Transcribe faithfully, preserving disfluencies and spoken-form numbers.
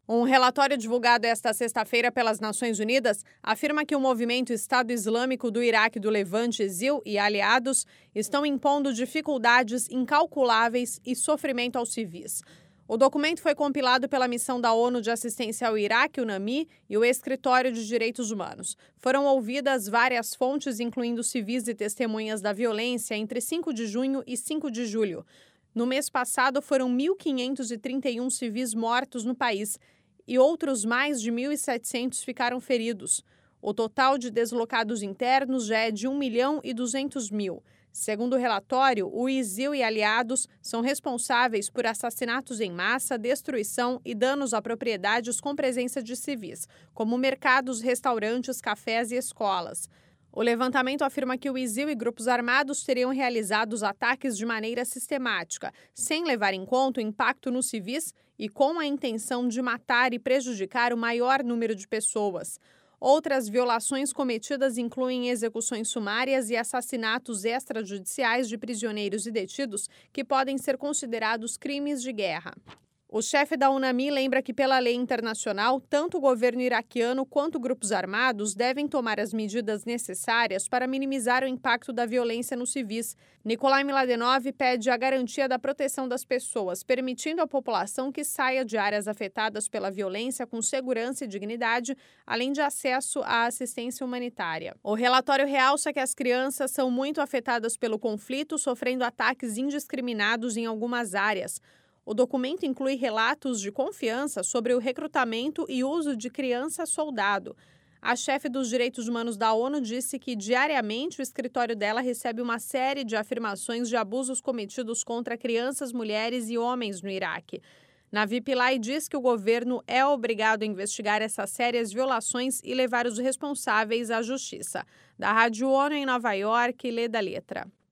Um relatório divulgado esta sexta-feira pelas Nações Unidas afirma que o movimento Estado Islâmico do Iraque do Levante, ISIL, e aliados estão impondo dificuldades incalculáveis e sofrimento aos civis. O documento foi compilado pela Missão da ONU de Assistência ao Iraque, UNAMI, e o Escritório de Direitos Humanos. Foram ouvidas várias fontes, incluindo civis e testemunhas da violência, entre cinco de junho e cinco de julho. No mês passado, foram mil quinhentos e trinta e um civis mortos no país e outros mais de mil e setecentos ficaram feridos. O total de deslocados internos já é de um milhão e duzentos mil. Segundo o relatório, o ISIL e aliados são responsáveis por assassinatos em massa, destruição e danos a propriedades com presença de civis, como mercados, restaurantes, cafés e escolas. O levantamento afirma que o ISIL e grupos armados teriam realizado os ataques de maneira sistemática, sem levar em conta o impacto nos civis e com a intenção de matar e prejudicar o maior número de pessoas. Outras violações cometidas incluem execuções sumárias e assassinatos extrajudiciais de prisioneiros e detidos que podem ser considerados crimes de guerra. O chefe da UNAMI lembra que, pela lei internacional, tanto o governo iraquiano quanto grupos armados devem tomar as medidas necessárias para minimizar o impacto da violência nos civis. Nikolai Mladenov pede a garantia da proteção das pessoas, permitindo à população que saia de áreas afetadas pela violência com segurança e dignidade, além de acesso à assistência humanitária. O relatório realça que as crianças são muito afetadas pelo conflito, sofrendo ataques indiscriminados em algumas áreas. O documento inclui relatos de confiança sobre o recrutamento e uso de criança-soldado. A chefe dos direitos humanos da ONU disse que diariamente o escritório dela recebe uma série de afirmações de abusos cometidos contra crianças, mulheres e homens no Iraque. Navi Pillay diz que o governo é obrigado a investigar essas sérias violações e levar os responsáveis à justiça. Da Rádio ONU em Nova York, Lê da Letra.